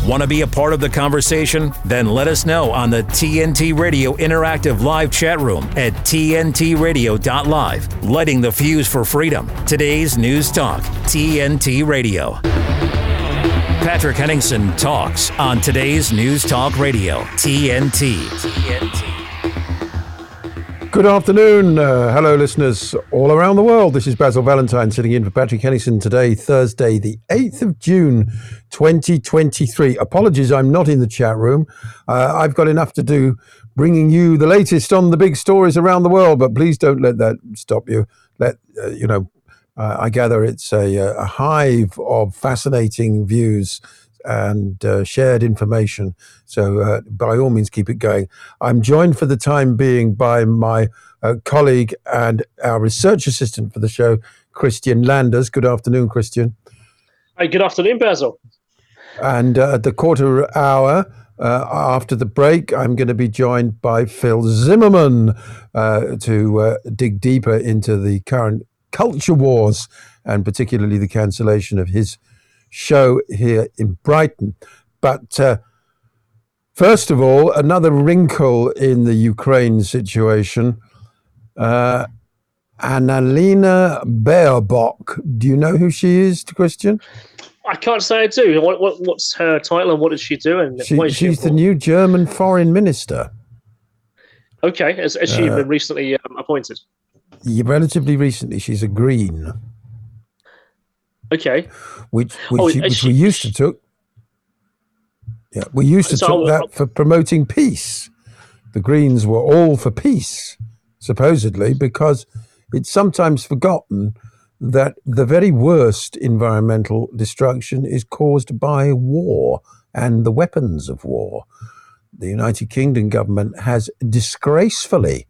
Want to be a part of the conversation? Then let us know on the TNT Radio Interactive Live chat room at tntradio.live. Lighting the fuse for freedom. Today's News Talk, TNT Radio. Patrick Henningsen talks on today's News Talk Radio, TNT. Good afternoon. Hello, listeners all around the world. This is Basil Valentine sitting in for Patrick Henningsen today, Thursday, the 8th of June, 2023. Apologies, I'm not in the chat room. I've got enough to do bringing you the latest on the big stories around the world, but please don't let that stop you. I gather it's a hive of fascinating views and shared information. So by all means, keep it going. I'm joined for the time being by my colleague and our research assistant for the show, Christian Landers. Good afternoon, Christian. Hi, good afternoon, Basil. And at the quarter hour after the break, I'm going to be joined by Phil Zimmerman to dig deeper into the current culture wars, and particularly the cancellation of his show here in Brighton. But first of all, another wrinkle in the Ukraine situation. Annalena Baerbock. Do you know who she is, Christian? I can't say I do. What's her title and what is she doing? She's the new German foreign minister. Okay, has she been recently appointed? Relatively recently. She's a Green. Okay. Which we used to took. Yeah, we used to took that for promoting peace. The Greens were all for peace, supposedly, because it's sometimes forgotten that the very worst environmental destruction is caused by war and the weapons of war. The United Kingdom government has disgracefully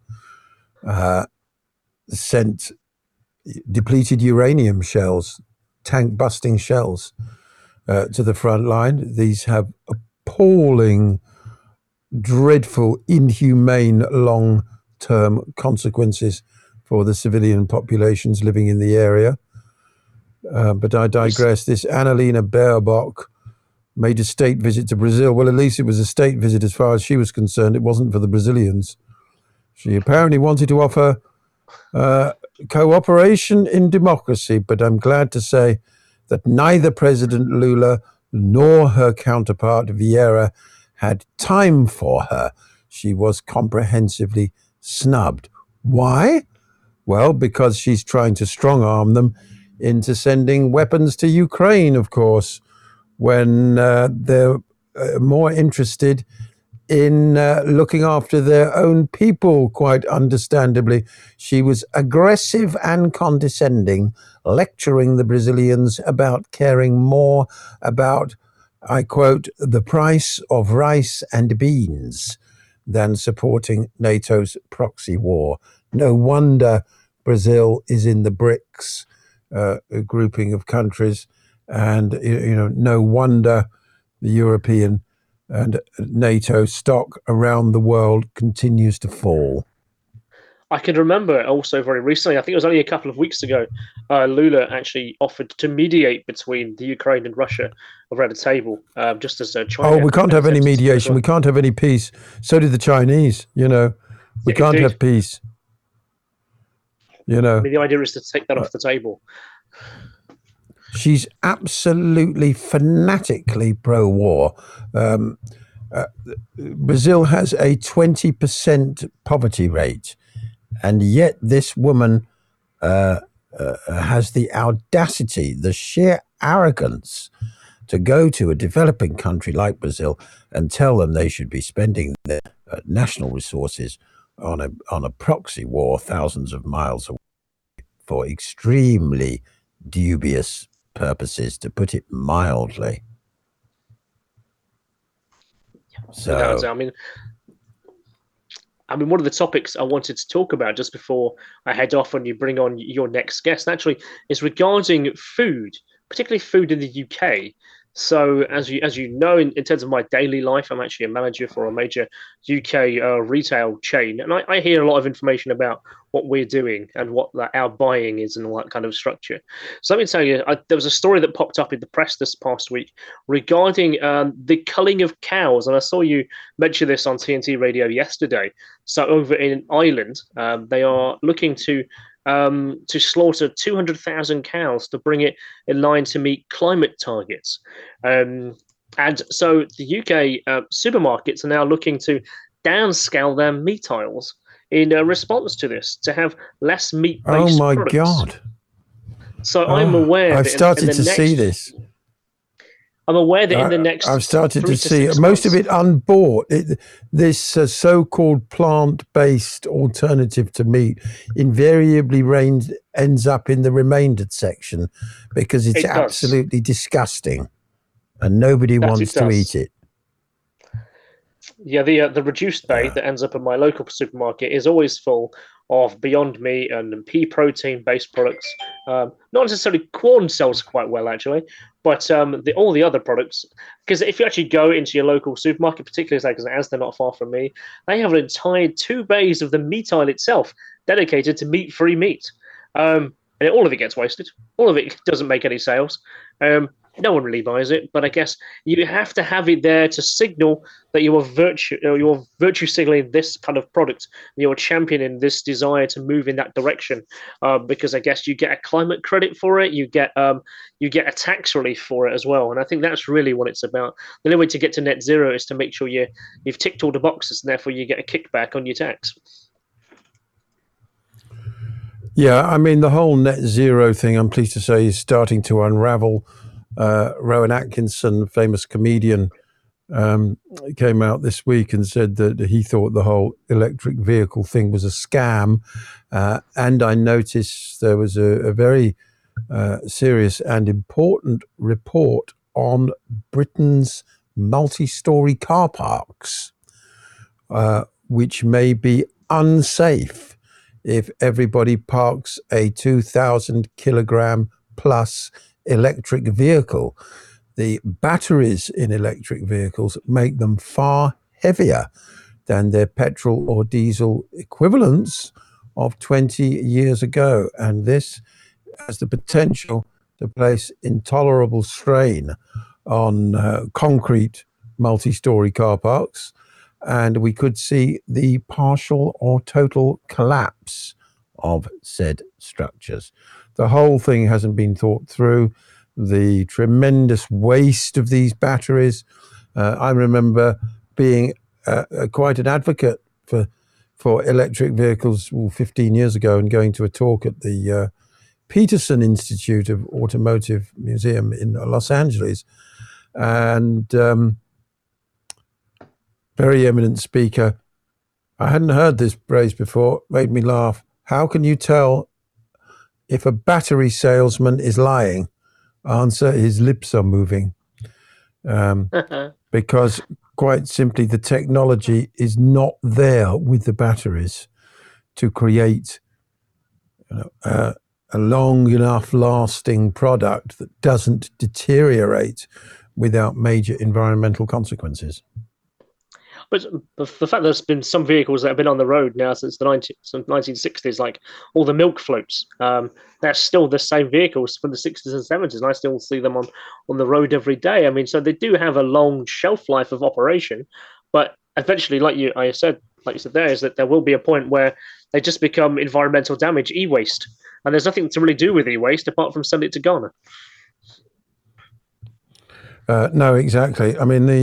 sent depleted uranium shells, tank-busting shells, to the front line. These have appalling, dreadful, inhumane, long-term consequences for the civilian populations living in the area. But I digress. This Annalena Baerbock made a state visit to Brazil. Well, at least it was a state visit as far as she was concerned. It wasn't for the Brazilians. She apparently wanted to offer cooperation in democracy, but I'm glad to say that neither President Lula nor her counterpart Vieira had time for her. She was comprehensively snubbed. Why? Well, because she's trying to strong-arm them into sending weapons to Ukraine, of course, when they're more interested in looking after their own people, quite understandably. She was aggressive and condescending, lecturing the Brazilians about caring more about, I quote, the price of rice and beans than supporting NATO's proxy war. No wonder Brazil is in the BRICS grouping of countries, and no wonder the European and NATO stock around the world continues to fall. I can remember also very recently, I think it was only a couple of weeks ago, Lula actually offered to mediate between the Ukraine and Russia around a table, just as China. Oh, we can't have any mediation. We can't have any peace. So did the Chinese, We can't have peace. I mean, the idea is to take that off the table. She's absolutely fanatically pro-war. Brazil has a 20% poverty rate, and yet this woman has the audacity, the sheer arrogance to go to a developing country like Brazil and tell them they should be spending their national resources on a proxy war thousands of miles away for extremely dubious purposes, to put it mildly. So, I mean, one of the topics I wanted to talk about just before I head off and you bring on your next guest, actually, is regarding food, particularly food in the UK. So as you know, in terms of my daily life, I'm actually a manager for a major UK retail chain, and I hear a lot of information about what we're doing and what our buying is and all that kind of structure. So let me tell you, there was a story that popped up in the press this past week regarding the culling of cows, and I saw you mention this on TNT Radio yesterday. So over in Ireland, they are looking to slaughter 200,000 cows to bring it in line to meet climate targets. And so the UK supermarkets are now looking to downscale their meat aisles in response to this, to have less meat-based products. Oh my God. So I'm aware I've started to see this. I'm aware that in the next I've started to see most of it unbought. This so-called plant-based alternative to meat invariably ends up in the remaindered section because it's absolutely disgusting and nobody wants to eat it. Yeah, the reduced bay that ends up in my local supermarket is always full of Beyond Meat and pea protein based products. Not necessarily corn sells quite well actually, but all the other products. Because if you actually go into your local supermarket, particularly as they're not far from me, they have an entire 2 bays of the meat aisle itself dedicated to meat-free meat, and all of it gets wasted. All of it doesn't make any sales. No one really buys it, but I guess you have to have it there to signal that you are virtue signaling this kind of product. You're championing this desire to move in that direction, because I guess you get a climate credit for it. You get a tax relief for it as well, and I think that's really what it's about. The only way to get to net zero is to make sure you've ticked all the boxes, and therefore you get a kickback on your tax. Yeah, I mean the whole net zero thing, I'm pleased to say, is starting to unravel. Rowan Atkinson, famous comedian, came out this week and said that he thought the whole electric vehicle thing was a scam. And I noticed there was a very serious and important report on Britain's multi-storey car parks, which may be unsafe if everybody parks a 2,000 kilogram plus electric vehicle. The batteries in electric vehicles make them far heavier than their petrol or diesel equivalents of 20 years ago. And this has the potential to place intolerable strain on concrete multi-storey car parks. And we could see the partial or total collapse of said structures. The whole thing hasn't been thought through. The tremendous waste of these batteries. I remember being quite an advocate for electric vehicles 15 years ago and going to a talk at the Peterson Institute of Automotive Museum in Los Angeles. And very eminent speaker, I hadn't heard this phrase before, made me laugh. How can you tell if a battery salesman is lying? Answer, his lips are moving. Because quite simply, the technology is not there with the batteries to create a long enough lasting product that doesn't deteriorate without major environmental consequences. But the fact there's been some vehicles that have been on the road now since the 1960s, like all the milk floats, they're still the same vehicles from the 60s and 70s, and I still see them on the road every day. I mean, so they do have a long shelf life of operation, but eventually, like you said there, is that there will be a point where they just become environmental damage, e-waste, and there's nothing to really do with e-waste apart from send it to Ghana. No, exactly. I mean,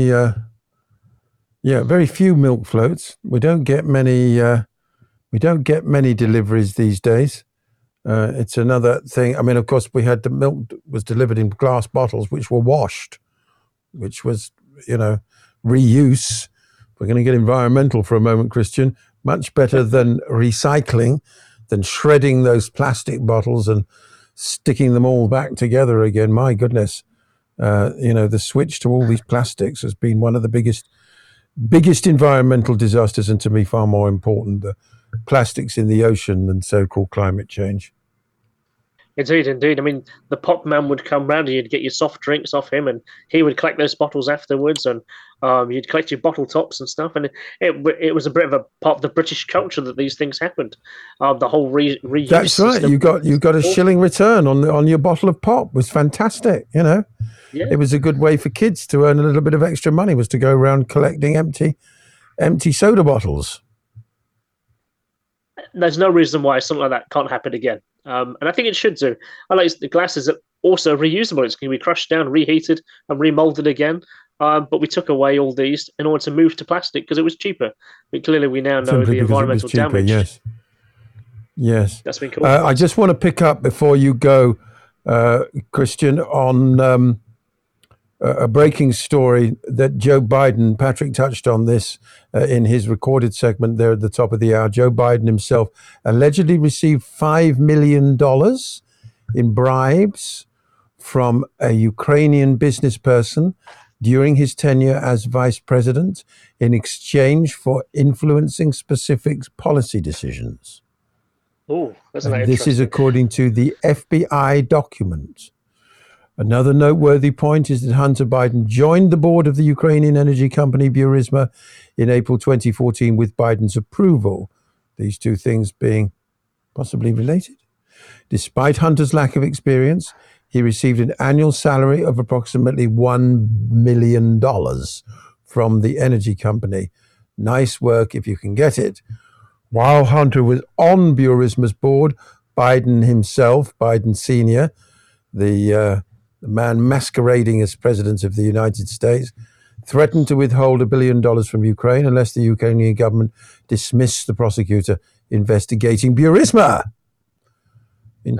very few milk floats. We don't get many deliveries these days. It's another thing. I mean, of course, we had the milk was delivered in glass bottles, which were washed, which was, reuse. We're going to get environmental for a moment, Christian. Much better than recycling, than shredding those plastic bottles and sticking them all back together again. My goodness. The switch to all these plastics has been one of the biggest environmental disasters, and to me far more important, the plastics in the ocean than so-called climate change. Indeed, indeed. I mean, the pop man would come round and you'd get your soft drinks off him, and he would collect those bottles afterwards, and you'd collect your bottle tops and stuff. And it was a bit of a part of the British culture that these things happened. The whole reuse. That's right. System. You got a shilling return on your bottle of pop. It was fantastic. Yeah. It was a good way for kids to earn a little bit of extra money. Was to go around collecting empty soda bottles. There's no reason why something like that can't happen again. And I think it should do. I like the glasses are also reusable. It's going to be crushed down, reheated, and remolded again. But we took away all these in order to move to plastic because it was cheaper. But clearly, we now know Simply the environmental cheaper, damage. Yes. That's been cool. I just want to pick up before you go, Christian, on a breaking story that Joe Biden, Patrick touched on this in his recorded segment there at the top of the hour. Joe Biden himself allegedly received $5 million in bribes from a Ukrainian business person during his tenure as vice president in exchange for influencing specific policy decisions. Oh, this is according to the FBI document. Another noteworthy point is that Hunter Biden joined the board of the Ukrainian energy company Burisma in April 2014 with Biden's approval, these two things being possibly related. Despite Hunter's lack of experience, he received an annual salary of approximately $1 million from the energy company. Nice work if you can get it. While Hunter was on Burisma's board, Biden himself, Biden Sr., the man masquerading as president of the United States, threatened to withhold $1 billion from Ukraine unless the Ukrainian government dismissed the prosecutor investigating Burisma. In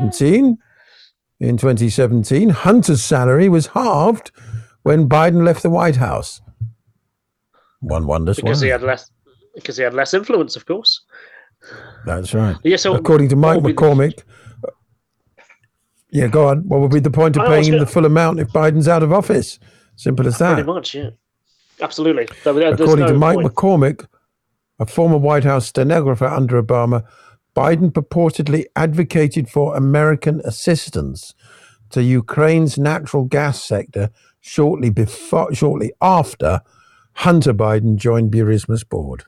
2017, Hunter's salary was halved when Biden left the White House. One wonders why. Because he had less influence, of course. That's right. Yeah, so according to Mike McCormick, go on. What would be the point of paying him the full amount if Biden's out of office? Simple as that. Pretty much, yeah. Absolutely. According to Mike McCormick, a former White House stenographer under Obama, Biden purportedly advocated for American assistance to Ukraine's natural gas sector shortly after Hunter Biden joined Burisma's board.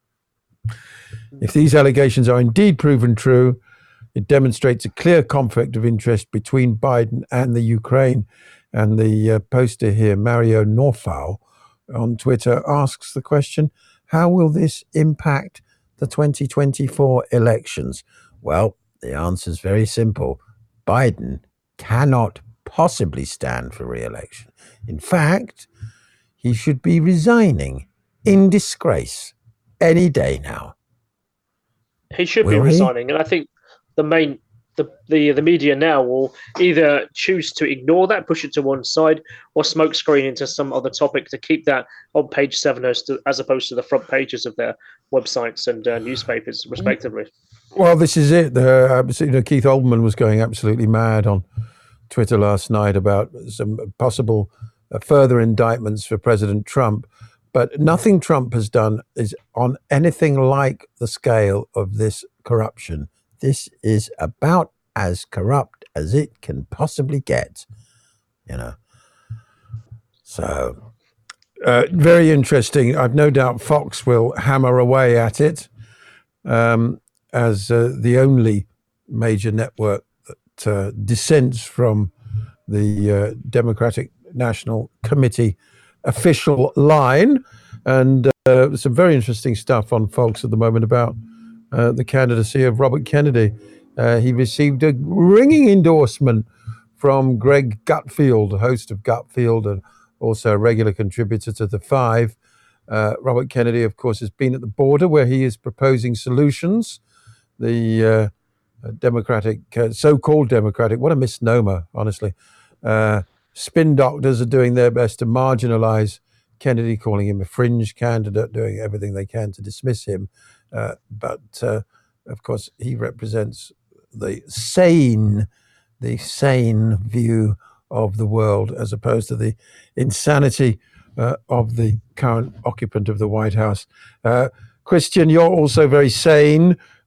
If these allegations are indeed proven true, it demonstrates a clear conflict of interest between Biden and the Ukraine. And the poster here, Mario Norfau, on Twitter asks the question, how will this impact the 2024 elections? Well, the answer is very simple. Biden cannot possibly stand for re-election. In fact, he should be resigning in disgrace any day now. He should be resigning, and I think the media now will either choose to ignore that, push it to one side, or smokescreen into some other topic to keep that on page 7 as opposed to the front pages of their websites and newspapers, respectively. Well, this is it. Keith Olbermann was going absolutely mad on Twitter last night about some possible further indictments for President Trump. But nothing Trump has done is on anything like the scale of this corruption. This is about as corrupt as it can possibly get, So, very interesting. I've no doubt Fox will hammer away at it as the only major network that dissents from the Democratic National Committee official line. And some very interesting stuff on Fox at the moment about the candidacy of Robert Kennedy. He received a ringing endorsement from Greg Gutfeld, host of Gutfeld and also a regular contributor to The Five. Robert Kennedy, of course, has been at the border where he is proposing solutions. The Democratic, so-called Democratic, what a misnomer, honestly. Spin doctors are doing their best to marginalize Kennedy, calling him a fringe candidate, doing everything they can to dismiss him. But of course, he represents the sane view of the world, as opposed to the insanity of the current occupant of the White House. Christian, you're also very sane.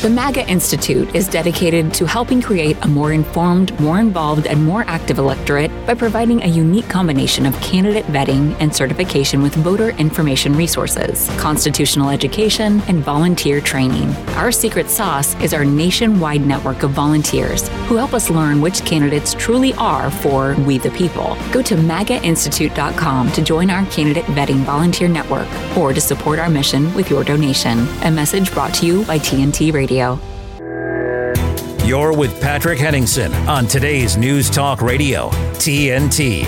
The MAGA Institute is dedicated to helping create a more informed, more involved, and more active electorate by providing a unique combination of candidate vetting and certification with voter information resources, constitutional education, and volunteer training. Our secret sauce is our nationwide network of volunteers who help us learn which candidates truly are for we the people. Go to MAGAinstitute.com to join our candidate vetting volunteer network or to support our mission with your donation. A message brought to you by TNT Radio. You're with Patrick Henningsen on today's News Talk Radio, TNT.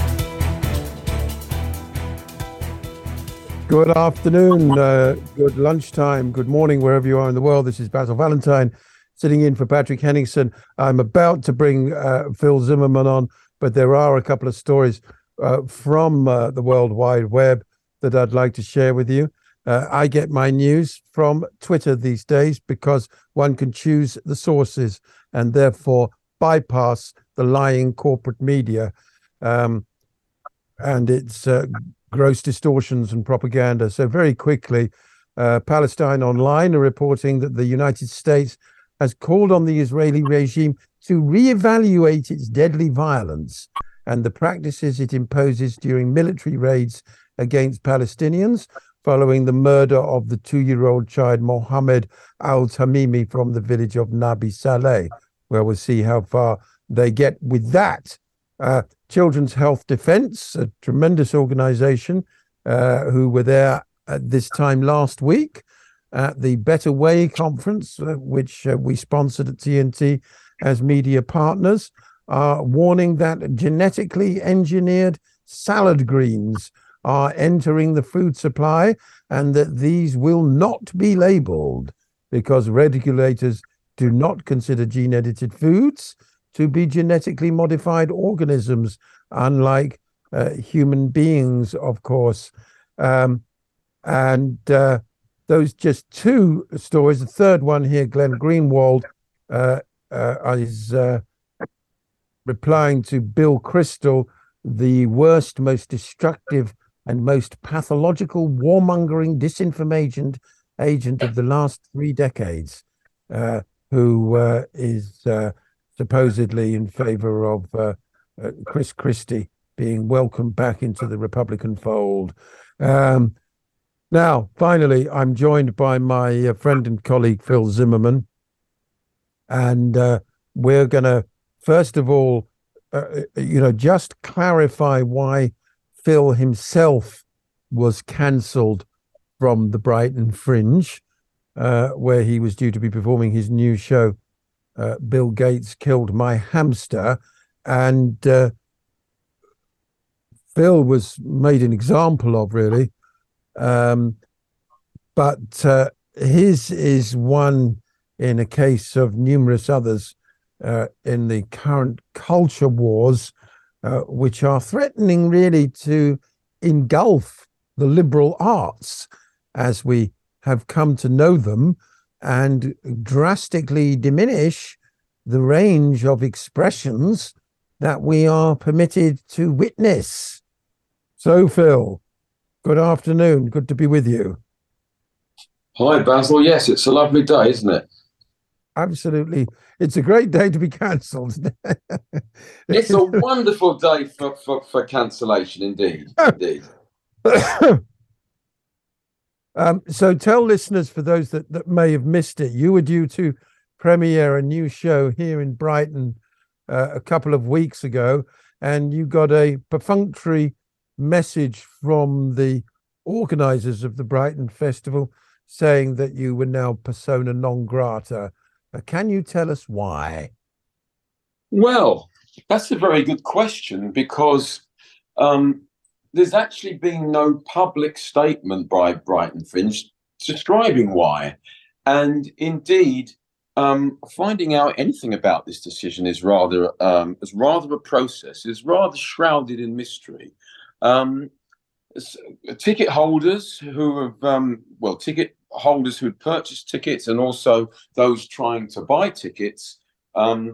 Good afternoon, good lunchtime, good morning, wherever you are in the world. This is Basil Valentine sitting in for Patrick Henningsen. I'm about to bring Phil Zimmermann on, but there are a couple of stories from the World Wide Web that I'd like to share with you. I get my news from Twitter these days because one can choose the sources and therefore bypass the lying corporate media and its gross distortions and propaganda. So very quickly, Palestine Online are reporting that the United States has called on the Israeli regime to reevaluate its deadly violence and the practices it imposes during military raids against Palestinians, following the murder of the 2-year-old child Mohammed al-Tamimi from the village of Nabi Saleh, where we'll see how far they get with that. Children's Health Defense, a tremendous organization who were there at this time last week at the Better Way conference, which we sponsored at TNT as media partners, are warning that genetically engineered salad greens are entering the food supply and that these will not be labeled because regulators do not consider gene-edited foods to be genetically modified organisms, unlike human beings, of course. Those just two stories. The third one here, Glenn Greenwald is replying to Bill Kristol, the worst, most destructive and most pathological warmongering disinformation agent of the last 3 decades, who is supposedly in favor of Chris Christie being welcomed back into the Republican fold. Now, finally, I'm joined by my friend and colleague, Phil Zimmermann, and we're going to, first of all, just clarify why Phil himself was cancelled from the Brighton Fringe, where he was due to be performing his new show, Bill Gates Killed My Hamster. And Phil was made an example of, really. But his is one in a case of numerous others in the current culture wars, which are threatening really to engulf the liberal arts as we have come to know them and drastically diminish the range of expressions that we are permitted to witness. So, Phil, good afternoon. Good to be with you. Hi, Basil. Yes, it's a lovely day, isn't it? Absolutely. It's a great day to be cancelled. It's a wonderful day for cancellation, indeed. Indeed. So tell listeners, for those that may have missed it, you were due to premiere a new show here in Brighton a couple of weeks ago, and you got a perfunctory message from the organisers of the Brighton Festival saying that you were now persona non grata. Can you tell us why? Well, that's a very good question, because there's actually been no public statement by Brighton Fringe describing why. And indeed, finding out anything about this decision is rather a process, is rather shrouded in mystery. Ticket holders who have, ticket holders who had purchased tickets, and also those trying to buy tickets, on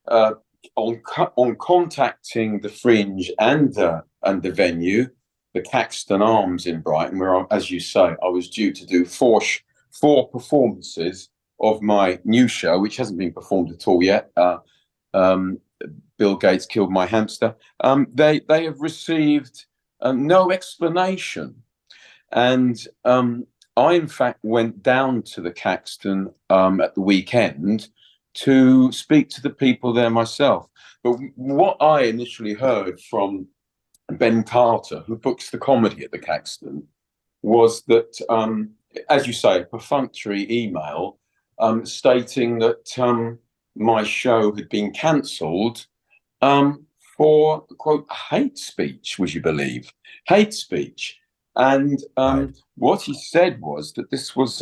contacting the Fringe and the venue, the Caxton Arms in Brighton, where, as you say, I was due to do four performances of my new show, which hasn't been performed at all yet. Bill Gates Killed My Hamster. They have received no explanation. And I, in fact, went down to the Caxton at the weekend to speak to the people there myself. But what I initially heard from Ben Carter, who books the comedy at the Caxton, was that, as you say, a perfunctory email stating that my show had been cancelled for, quote, hate speech, would you believe? Hate speech. And what he said was that this was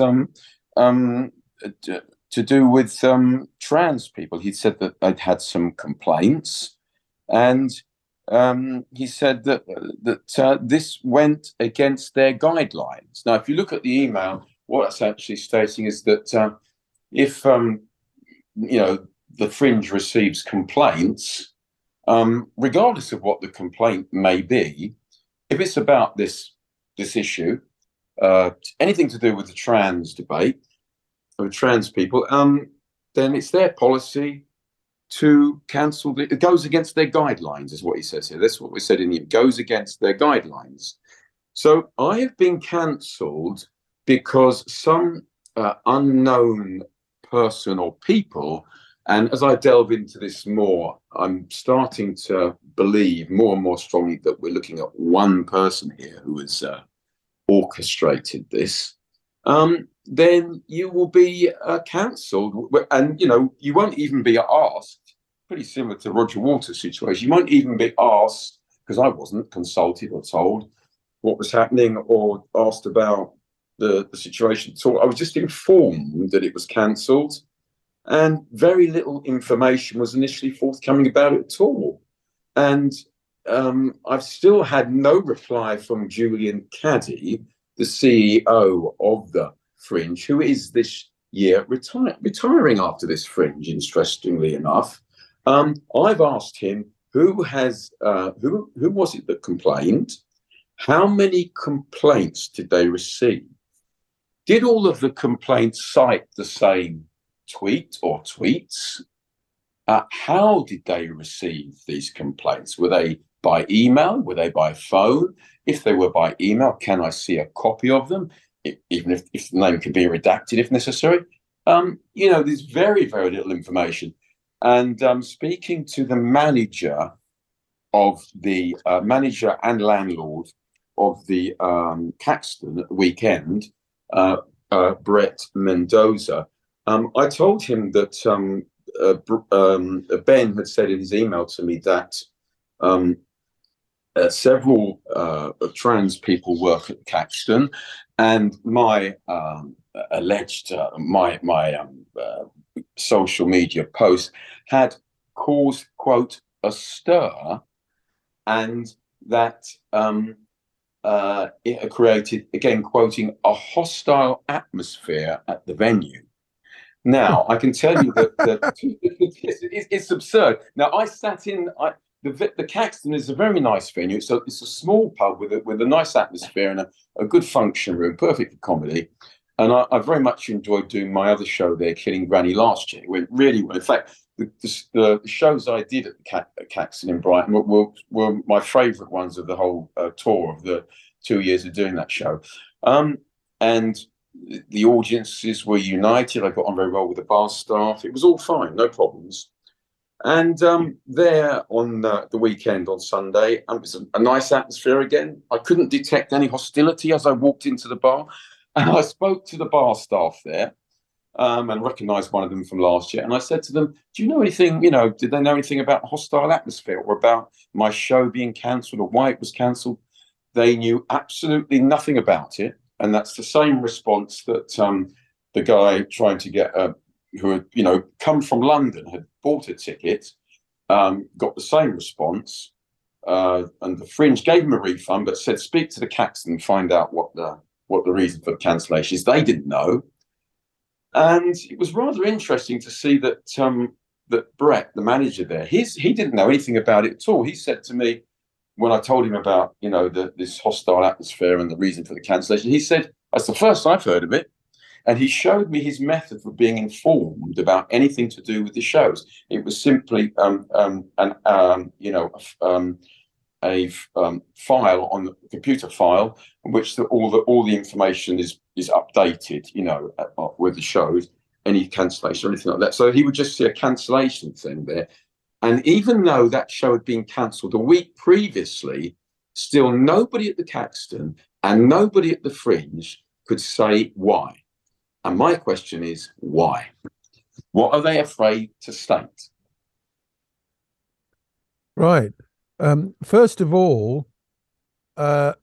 to do with trans people. He said that they'd had some complaints, and he said that this went against their guidelines. Now, if you look at the email, what it's actually stating is that if the Fringe receives complaints, regardless of what the complaint may be, if it's about this issue, anything to do with the trans debate of trans people, then it's their policy to cancel. It goes against their guidelines, is what he says here. That's what we said in the. It goes against their guidelines. So I have been cancelled because some unknown person or people, and as I delve into this more, I'm starting to believe more and more strongly that we're looking at one person here who has orchestrated this. Then you will be cancelled, and you won't even be asked. Pretty similar to Roger Waters' situation. You won't even be asked, because I wasn't consulted or told what was happening or asked about the situation at all. I was just informed that it was cancelled, and very little information was initially forthcoming about it at all. And I've still had no reply from Julian Caddy, the CEO of the Fringe, who is this year retiring after this Fringe, interestingly enough. I've asked him who was it that complained? How many complaints did they receive? Did all of the complaints cite the same tweet or tweets? How did they receive these complaints? Were they by email? Were they by phone? If they were by email, can I see a copy of them? Even if the name can be redacted if necessary. There's very, very little information. And speaking to the manager and landlord of the Caxton at the weekend, Brett Mendoza, I told him that Ben had said in his email to me that several trans people work at Caxton, and my alleged social media post had caused, quote, a stir, and that it created, again quoting, a hostile atmosphere at the venue. Now, I can tell you that it's absurd. Now, I sat in. The Caxton is a very nice venue. So it's a small pub with a nice atmosphere and a good function room, perfect for comedy. And I very much enjoyed doing my other show there, Killing Granny, last year. It went really well. In fact, the shows I did at Caxton in Brighton were my favourite ones of the whole tour of the 2 years of doing that show. And the audiences were united. I got on very well with the bar staff. It was all fine, no problems. And there on the weekend on Sunday, it was a nice atmosphere again. I couldn't detect any hostility as I walked into the bar. And I spoke to the bar staff there and recognised one of them from last year. And I said to them, do you know anything, did they know anything about the hostile atmosphere or about my show being cancelled or why it was cancelled? They knew absolutely nothing about it. And that's the same response that the guy trying to get who had, come from London, had bought a ticket, got the same response, and the Fringe gave him a refund, but said, speak to the Caxton and find out what the reason for the cancellation is. They didn't know. And it was rather interesting to see that that Brett, the manager there, he didn't know anything about it at all. He said to me, when I told him about, this hostile atmosphere and the reason for the cancellation, he said, that's the first I've heard of it. And he showed me his method for being informed about anything to do with the shows. It was simply a file on the computer file in which all the information is updated, with the shows, any cancellation or anything like that. So he would just see a cancellation thing there. And even though that show had been cancelled a week previously, still nobody at the Caxton and nobody at the Fringe could say why. And my question is, why? What are they afraid to state? Right. First of all, the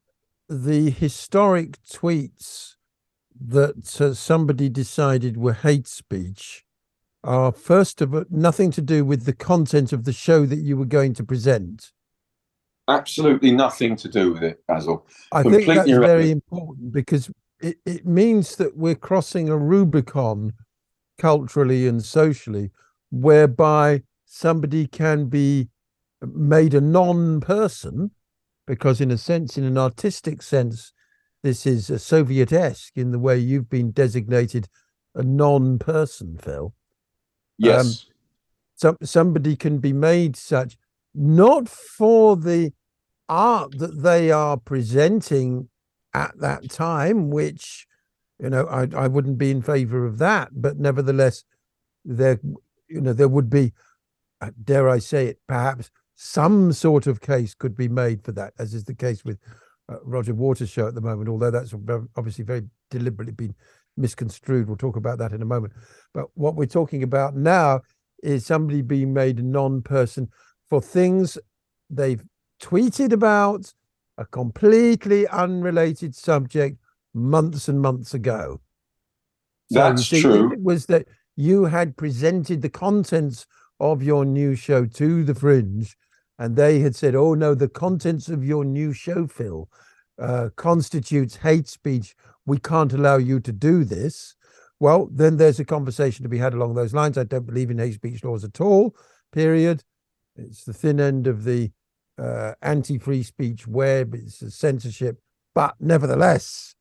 historic tweets that somebody decided were hate speech are, first of all, nothing to do with the content of the show that you were going to present. Absolutely nothing to do with it, Basil. I think that's very important, because it means that we're crossing a Rubicon culturally and socially, whereby somebody can be made a non-person, because in a sense, in an artistic sense, this is a Soviet-esque in the way you've been designated a non-person, Phil. Yes. Somebody can be made such, not for the art that they are presenting at that time, which, I wouldn't be in favor of that, but nevertheless, there would be, dare I say it, perhaps some sort of case could be made for that, as is the case with Roger Waters' show at the moment, although that's obviously very deliberately been misconstrued. We'll talk about that in a moment. But what we're talking about now is somebody being made a non-person for things they've tweeted about, a completely unrelated subject months and months ago. That's true. It was that you had presented the contents of your new show to the Fringe, and they had said, oh no, the contents of your new show, Phil, constitutes hate speech. We can't allow you to do this. Well, then there's a conversation to be had along those lines. I don't believe in hate speech laws at all, period. It's the thin end of the anti-free speech web. It's a censorship. But nevertheless,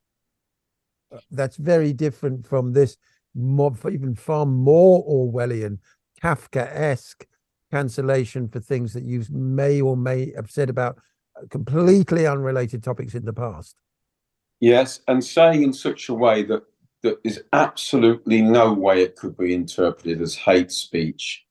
that's very different from this even far more Orwellian, Kafkaesque cancellation for things that you may or may have said about completely unrelated topics in the past. Yes, and saying in such a way that is absolutely no way it could be interpreted as hate speech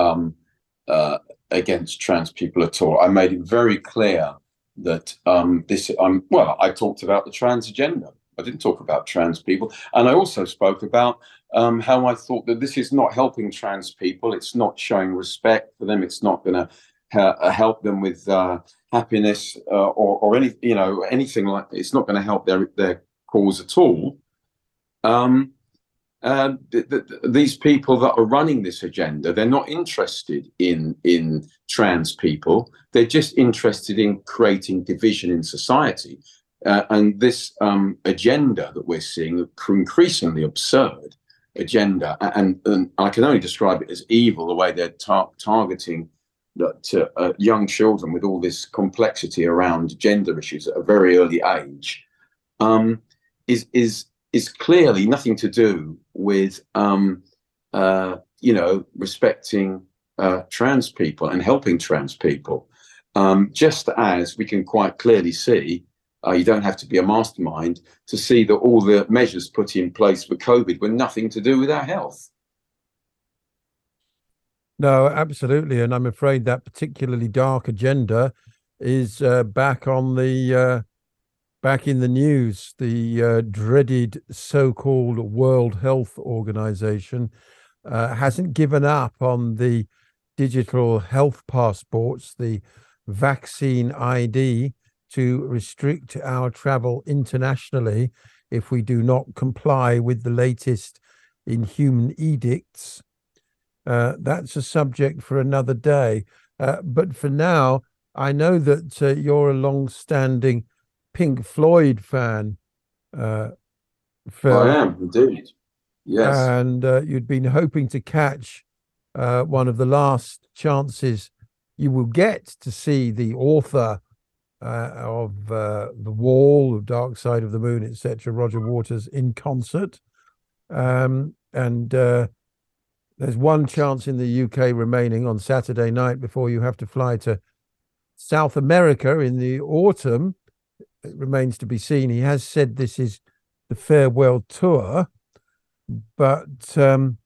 against trans people at all. I made it very clear that I talked about the trans agenda. I didn't talk about trans people. And I also spoke about how I thought that this is not helping trans people. It's not showing respect for them. It's not going to help them with happiness or anything like. It's not going to help their cause at all. These people that are running this agenda, they're not interested in trans people. They're just interested in creating division in society. And this agenda that we're seeing, increasingly absurd agenda, and I can only describe it as evil, the way they're targeting young children with all this complexity around gender issues at a very early age, is clearly nothing to do with respecting trans people and helping trans people. Just as we can quite clearly see, you don't have to be a mastermind to see that all the measures put in place for COVID were nothing to do with our health. No, absolutely. And I'm afraid that particularly dark agenda is back in the news. The dreaded so-called World Health Organization hasn't given up on the digital health passports, the vaccine ID, to restrict our travel internationally if we do not comply with the latest inhuman edicts. That's a subject for another day. But for now, I know that you're a long-standing Pink Floyd fan. Phil. I am, indeed. Yes. And you'd been hoping to catch one of the last chances you will get to see the author of The Wall, of Dark Side of the Moon, etc., Roger Waters, in concert. And there's one chance in the UK remaining on Saturday night before you have to fly to South America in the autumn. It remains to be seen. He has said this is the farewell tour, but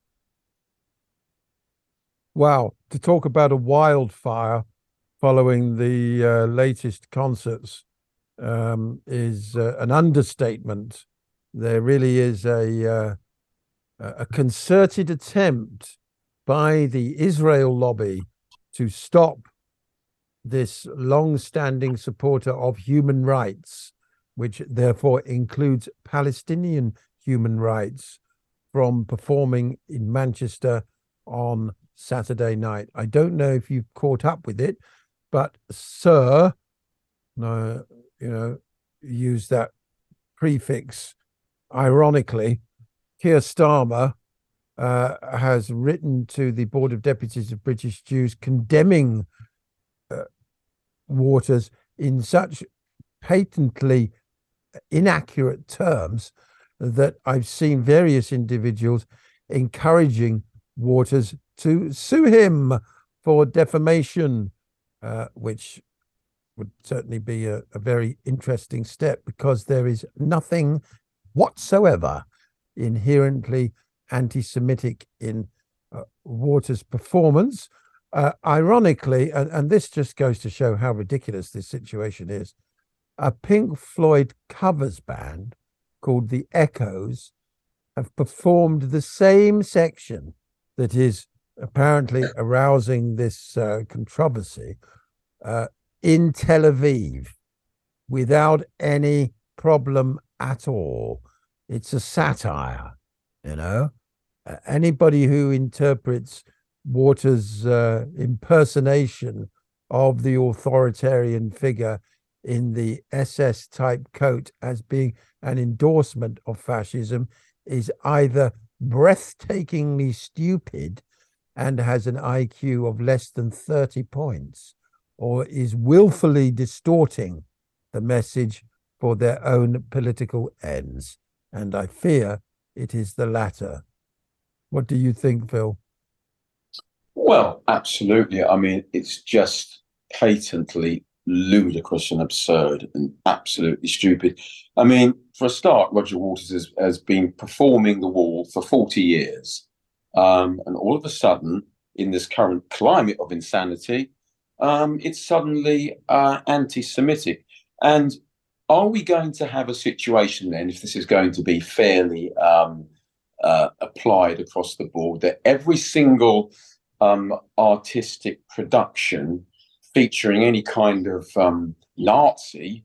wow, to talk about a wildfire following the latest concerts is an understatement. There really is a concerted attempt by the Israel lobby to stop this long-standing supporter of human rights, which therefore includes Palestinian human rights, from performing in Manchester on Saturday night. I don't know if you've caught up with it, but Sir, use that prefix ironically, Keir Starmer has written to the Board of Deputies of British Jews condemning Waters in such patently inaccurate terms that I've seen various individuals encouraging Waters to sue him for defamation, which would certainly be a very interesting step, because there is nothing whatsoever inherently anti-Semitic in Waters' performance. Ironically, and this just goes to show how ridiculous this situation is, a Pink Floyd covers band called The Echoes have performed the same section that is apparently arousing this controversy in Tel Aviv without any problem at all. It's a satire, Anybody who interprets Waters' impersonation of the authoritarian figure in the SS type coat as being an endorsement of fascism is either breathtakingly stupid and has an IQ of less than 30 points, or is willfully distorting the message for their own political ends. And I fear it is the latter. What do you think, Phil? Well, absolutely. I mean, it's just patently ludicrous and absurd and absolutely stupid. I mean, for a start, Roger Waters has been performing the Wall for 40 years. And all of a sudden, in this current climate of insanity, it's suddenly anti-Semitic. And are we going to have a situation then, if this is going to be fairly applied across the board, that every single artistic production featuring any kind of Nazi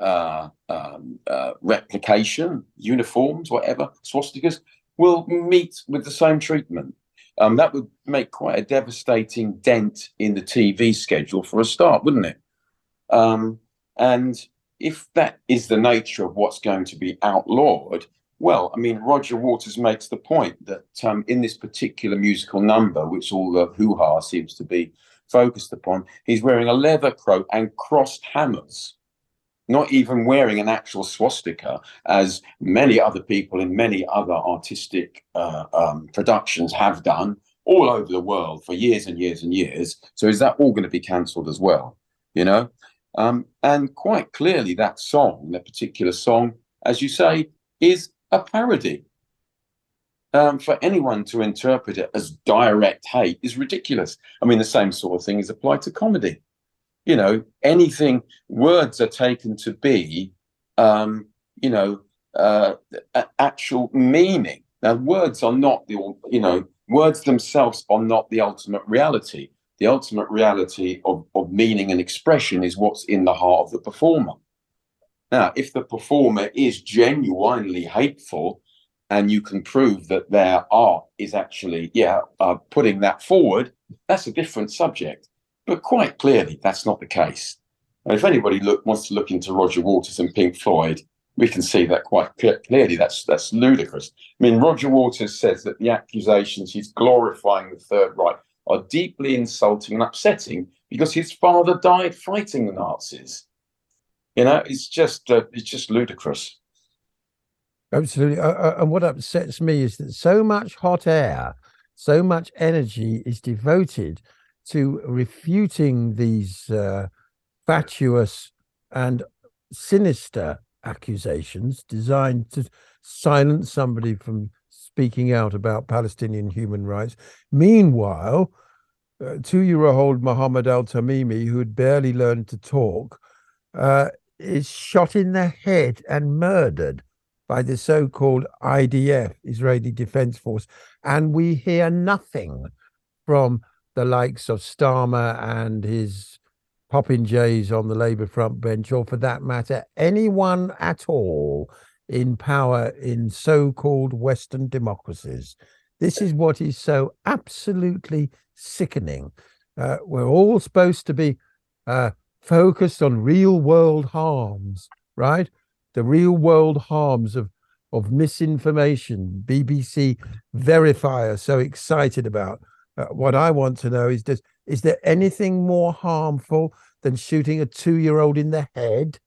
replication, uniforms, whatever, swastikas, will meet with the same treatment? That would make quite a devastating dent in the TV schedule for a start, wouldn't it? And if that is the nature of what's going to be outlawed, well, I mean, Roger Waters makes the point that in this particular musical number, which all the hoo-ha seems to be focused upon, he's wearing a leather coat and crossed hammers, not even wearing an actual swastika, as many other people in many other artistic productions have done all over the world for years and years and years. So is that all going to be cancelled as well? And quite clearly that particular song, as you say, is a parody. For anyone to interpret it as direct hate is ridiculous. I mean, the same sort of thing is applied to comedy. Anything, words are taken to be, actual meaning. Now, words are not words themselves are not the ultimate reality. The ultimate reality of meaning and expression is what's in the heart of the performer. Now, if the performer is genuinely hateful and you can prove that their art is actually, putting that forward, that's a different subject. But quite clearly, that's not the case. And if anybody wants to look into Roger Waters and Pink Floyd, we can see that quite clearly. That's ludicrous. I mean, Roger Waters says that the accusations he's glorifying the Third Reich are deeply insulting and upsetting because his father died fighting the Nazis. It's just ludicrous. Absolutely. And what upsets me is that so much hot air, so much energy is devoted to refuting these fatuous and sinister accusations designed to silence somebody from speaking out about Palestinian human rights. Meanwhile, 2-year-old Mohammed al-Tamimi, who had barely learned to talk, is shot in the head and murdered by the so-called IDF, Israeli Defense Force. And we hear nothing from the likes of Starmer and his popinjays on the Labour front bench, or for that matter, anyone at all in power in so-called Western democracies. This is what is so absolutely sickening. We're all supposed to be focused on real-world harms, right? The real-world harms of misinformation. BBC Verifier so excited about. What I want to know is there anything more harmful than shooting a 2-year-old in the head?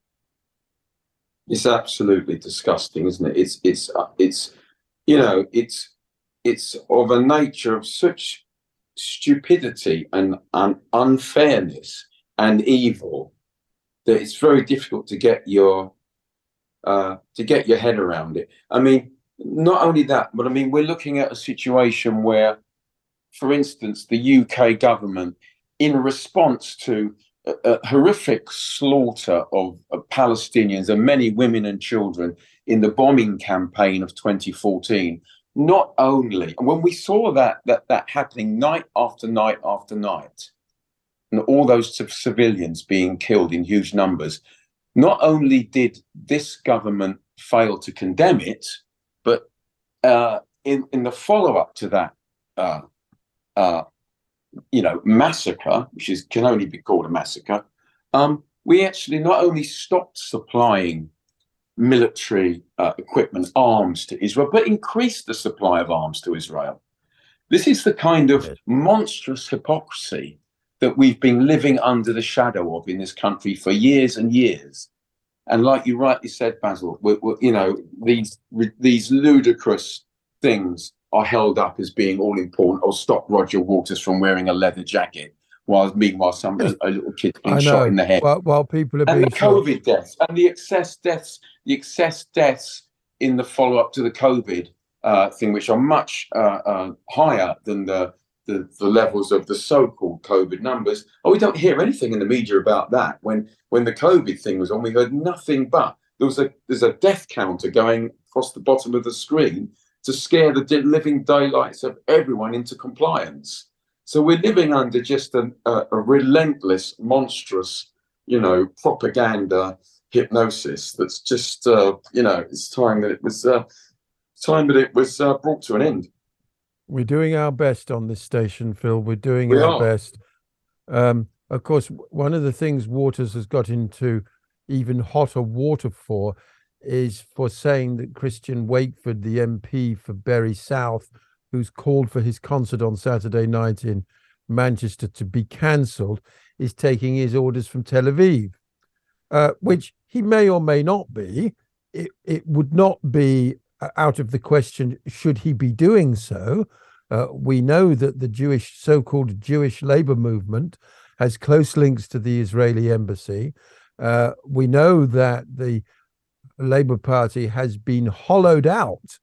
It's absolutely disgusting, isn't it? It's you know, it's of a nature of such stupidity and unfairness and evil that it's very difficult to get your head around it. I mean, not only that, but I mean, we're looking at a situation where, for instance, the UK government, in response to a horrific slaughter of Palestinians and many women and children in the bombing campaign of 2014, not only, and when we saw that happening night after night after night, and all those civilians being killed in huge numbers, not only did this government fail to condemn it, but in the follow-up to that massacre, which can only be called a massacre, we actually not only stopped supplying military equipment, arms to Israel, but increased the supply of arms to Israel. This is the kind of monstrous hypocrisy that we've been living under the shadow of in this country for years and years. And like you rightly said, Basil, these ludicrous things are held up as being all important, or stop Roger Waters from wearing a leather jacket, meanwhile a little kid being shot in the head. While people are being the COVID deaths and the excess deaths in the follow-up to the COVID thing, which are much higher than the levels of the so-called COVID numbers. We don't hear anything in the media about that. When the COVID thing was on, we heard nothing but there's a death counter going across the bottom of the screen to scare the living daylights of everyone into compliance. So we're living under just a relentless, monstrous, propaganda hypnosis. That's just, it's time that it was brought to an end. We're doing our best on this station, Phil. We're doing our best. Of course, one of the things Waters has got into even hotter water for is for saying that Christian Wakeford, the MP for Bury South, who's called for his concert on Saturday night in Manchester to be cancelled, is taking his orders from Tel Aviv, which he may or may not be. It would not be out of the question should he be doing so. We know that the so-called Jewish labor movement has close links to the Israeli embassy. We know that the Labour Party has been hollowed out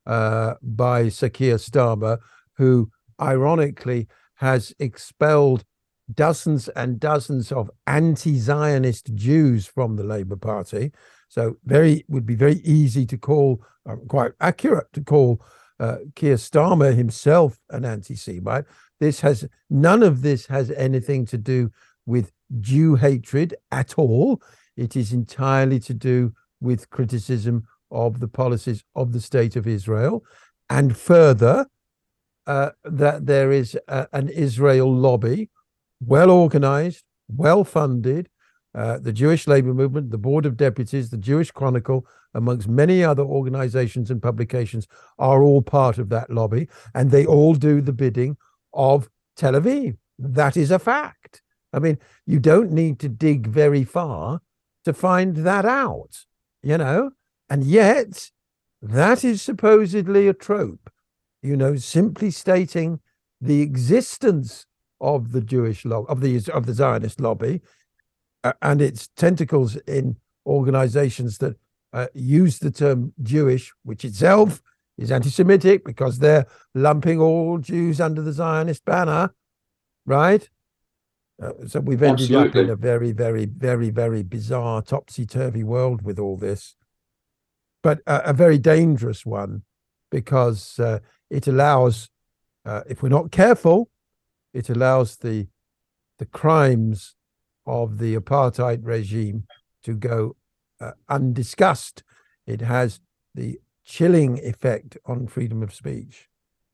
by Sir Keir Starmer, who ironically has expelled dozens and dozens of anti-Zionist Jews from the Labour Party. So would be very easy to call, quite accurate to call Keir Starmer himself an anti-Semite. None of this has anything to do with Jew hatred at all. It is entirely to do with criticism of the policies of the State of Israel, and further, that there is an Israel lobby, well organized, well funded. The Jewish Labor Movement, the Board of Deputies, the Jewish Chronicle, amongst many other organizations and publications, are all part of that lobby, and they all do the bidding of Tel Aviv. That is a fact. I mean, you don't need to dig very far to find that out, and yet That is supposedly a trope, simply stating the existence of the Jewish of the Zionist lobby and its tentacles in organizations that use the term Jewish, which itself is anti-Semitic because they're lumping all Jews under the Zionist banner, right? So we've ended up in a very, very, very, very bizarre, topsy-turvy world with all this, but a very dangerous one because it allows, if we're not careful, it allows the crimes of the apartheid regime to go undiscussed. It has the chilling effect on freedom of speech.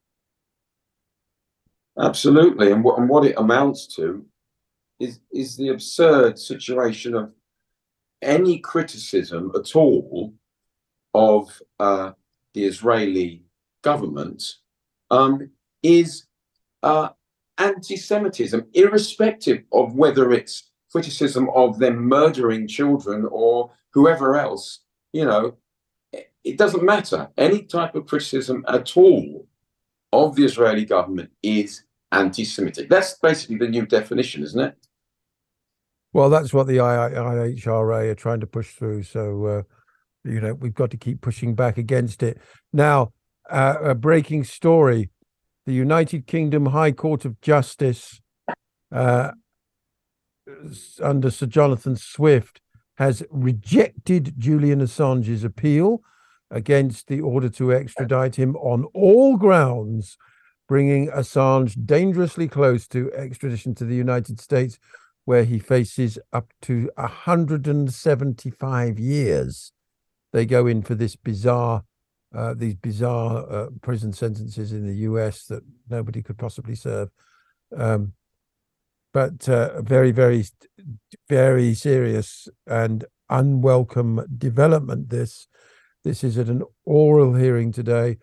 Absolutely, and what it amounts to is the absurd situation of any criticism at all of the Israeli government is anti-Semitism, irrespective of whether it's criticism of them murdering children or whoever else. It doesn't matter. Any type of criticism at all of the Israeli government is anti-Semitic. That's basically the new definition, isn't it? Well, that's what the IHRA are trying to push through. So, we've got to keep pushing back against it. Now, a breaking story. The United Kingdom High Court of Justice under Sir Jonathan Swift has rejected Julian Assange's appeal against the order to extradite him on all grounds, bringing Assange dangerously close to extradition to the United States, where he faces up to 175 years. They go in for this bizarre, prison sentences in the US that nobody could possibly serve. But very, very, very serious and unwelcome development. This is at an oral hearing today.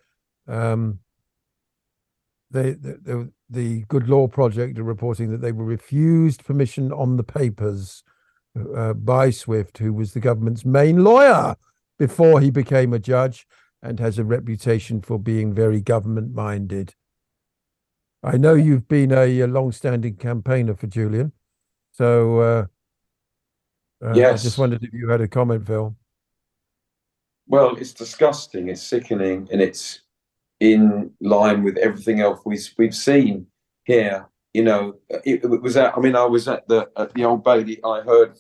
The Good Law Project are reporting that they were refused permission on the papers by Swift, who was the government's main lawyer before he became a judge and has a reputation for being very government-minded. I know you've been a long-standing campaigner for Julian, so yes. I just wondered if you had a comment, Phil. Well, it's disgusting, it's sickening, and it's in line with everything else we've seen here. It was at, I was at the Old Bailey. I heard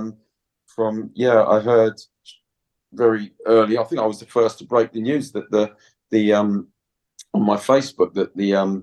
I heard very early. I think I was the first to break the news that the on my Facebook that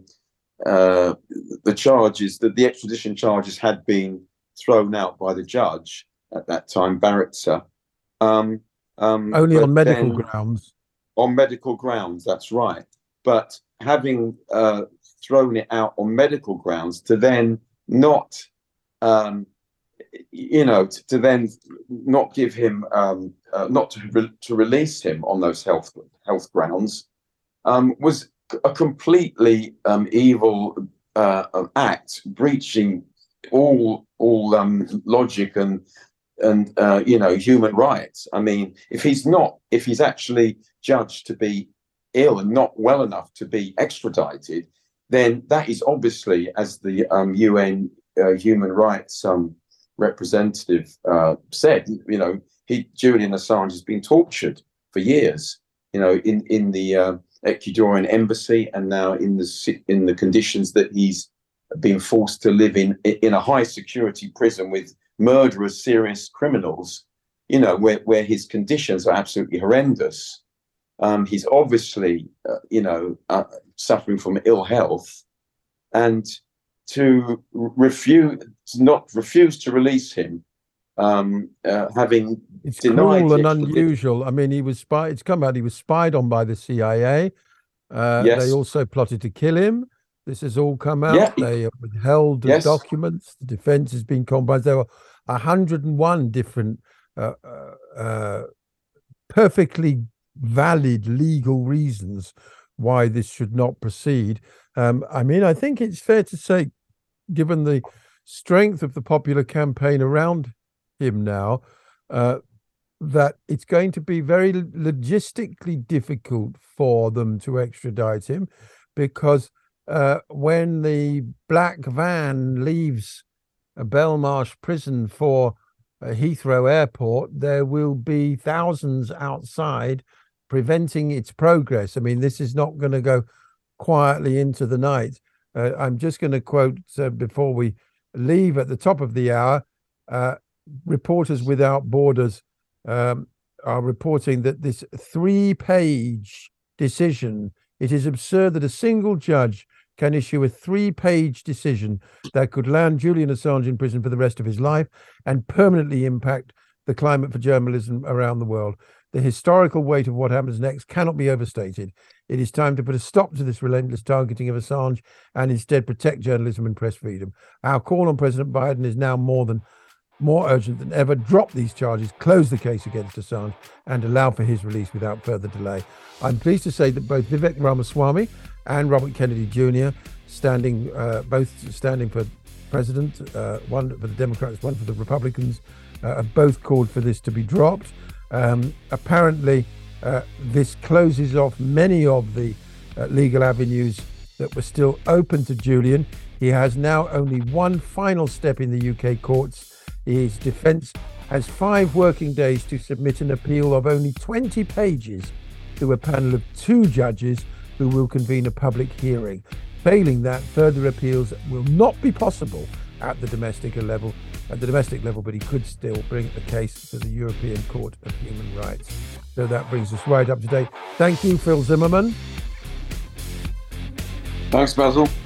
the charges, that the extradition charges had been thrown out by the judge at that time, Baritza. Only on medical grounds. On medical grounds, that's right. But having thrown it out on medical grounds, to then not, to then not give him, not to release him on those health grounds, was a completely evil act, breaching all logic and human rights. I mean, if he's actually judged to be ill and not well enough to be extradited, then that is obviously, as the UN human rights representative said, Julian Assange has been tortured for years, in the Ecuadorian embassy, and now in the conditions that he's been forced to live in a high security prison with murderers, serious criminals, where his conditions are absolutely horrendous. He's obviously, suffering from ill health, and to refuse to release him, having it's denied cruel and unusual. I mean, he was spied. It's come out he was spied on by the CIA. Yes. They also plotted to kill him. This has all come out. Yeah. They withheld the documents. The defense has been compromised. There were 101 different perfectly valid legal reasons why this should not proceed. I think it's fair to say, given the strength of the popular campaign around him now, that it's going to be very logistically difficult for them to extradite him, because when the black van leaves Belmarsh prison for Heathrow Airport, there will be thousands outside preventing its progress. I mean, this is not going to go quietly into the night. I'm just going to quote before we leave at the top of the hour, Reporters Without Borders are reporting that this 3-page decision, it is absurd that a single judge can issue a 3-page decision that could land Julian Assange in prison for the rest of his life and permanently impact the climate for journalism around the world. The historical weight of what happens next cannot be overstated. It is time to put a stop to this relentless targeting of Assange and instead protect journalism and press freedom. Our call on President Biden is now more urgent than ever. Drop these charges, close the case against Assange, and allow for his release without further delay. I'm pleased to say that both Vivek Ramaswamy and Robert Kennedy Jr., both standing for president, one for the Democrats, one for the Republicans, have both called for this to be dropped. Apparently, this closes off many of the legal avenues that were still open to Julian. He has now only one final step in the UK courts. His defence has 5 working days to submit an appeal of only 20 pages to a panel of 2 judges who will convene a public hearing. Failing that, further appeals will not be possible at the domestic level, but he could still bring a case to the European Court of Human Rights. So that brings us right up to date. Thank you, Phil Zimmerman. Thanks, Basil.